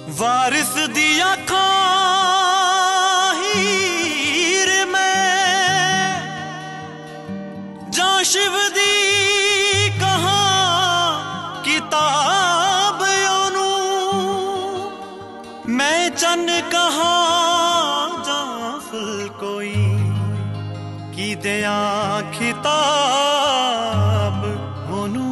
वारिस दी आँखों हीर में जा शिव दी कहाँ किताब ओनू मैं चन कहाँ जा फुल कोई की दया खिताब ओनू।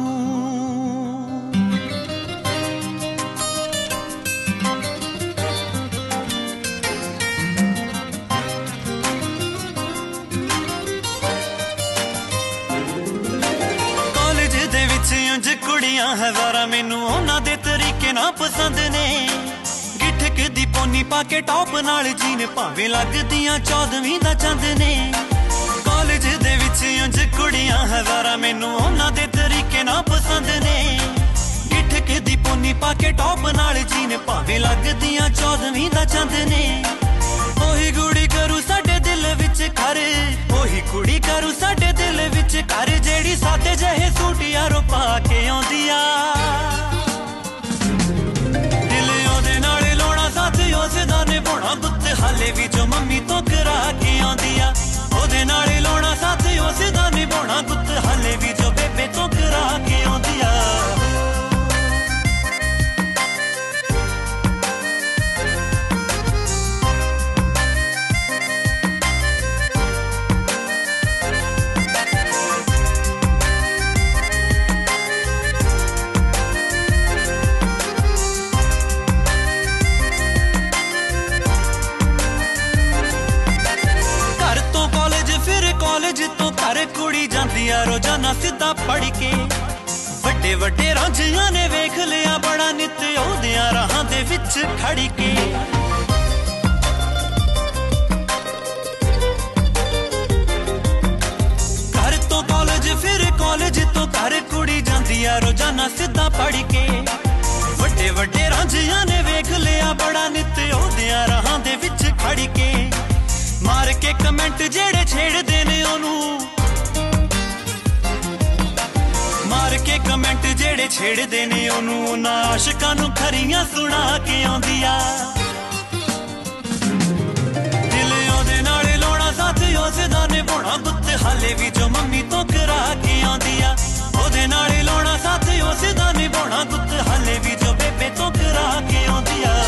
कुड़ियां हजारा मैनू उन्हां दे तरीके ना पसंद ने गिठक दी पोनी पाके टॉप नाल जीन भावें लगदियां 14वीं दा चंद ने। कॉलेज दे विच उंज कुड़ियां हजारा मैनू उन्हां दे तरीके ना पसंद ने गिठक दी पोनी पाके टॉप नाल जीन भावें लगदियां 14वीं दा चंद ने। ओही कुड़ी करू साडे दिल विच घर ओही कुड़ी करू साडे दिल विच घर जेड़ी सादे जहे सूट यारो पा के आउंदी आ दिल ओदे नाल लाउणा साथ उसदा निभाउणा गुत्त हाले भी जो मम्मी तो करा के आउंदी आ ओदे नाल लाउणा साथ उसदा निभाउणा गुत्त हाले भी जो बेबे तो करा के आउंदी आ। कॉलेज तो घर कुड़ी जांदी आ रोजाना सीधा पढ़ के वड्डे वड्डे रांझियां ने वेख लिया बड़ा नित ओदियां राहां दे विच खड़ी के। घर तो कॉलेज फिर कॉलेज तो घर कुड़ी जांदी आ रोजाना सीधा पढ़ के वड्डे वड्डे रांझियां ने वेख लिया बड़ा नित ओदियां राहां दे विच खड़ी के। मार के कमेंट जेड़े छेड़दे ने ओनू मार के कमेंट जेड़े छेड़दे ने ओनू उन्हां आशिकां नू खरियां सुना के आउंदी आ दिल ओदे नाल लाउणा साथ उसदा निभाउणा गुत्त हाले भी जो मम्मी तो करा के आउंदी आ ओदे नाल लाउणा साथ उसदा निभाउणा गुत्त हाले भी जो बेबे तो करा के आउंदी आ।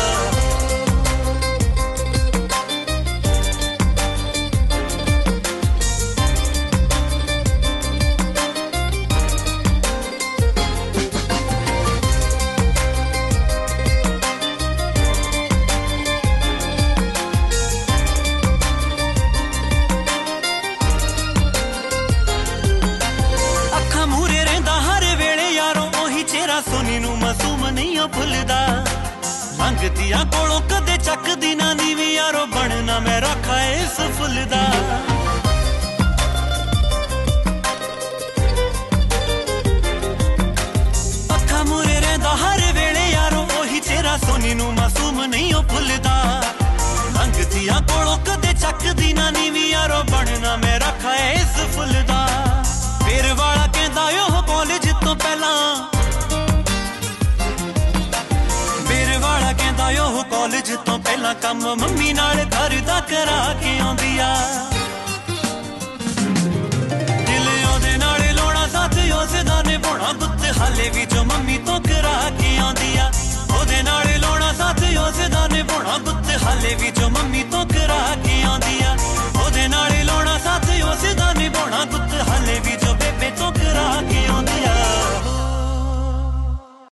सोनी नू मासूम नहीं ओ भुलदा लंघदियां कोलों कदे चकदी ना नीवी यारो बनना मैं रखा इस फुल दा। अखा मूरे रहिंदा हर वेले यारो ओही चेहरा सोनी नू मासूम नहीं ओ भुलदा लंघदियां कोलों कदे चकदी ना नीवी यारो बनना मैं रखा इस फुल दा। फिर वाला कहंदा ओह कॉलेज तो पहला कहंदा ओह कॉलेज तो पहला काम मम्मी नाल घर दा करा के आउंदी आ दिल ओदे नाल लाउणा साथ उसदा निभाउणा गुत्त हाले भी जो मम्मी तो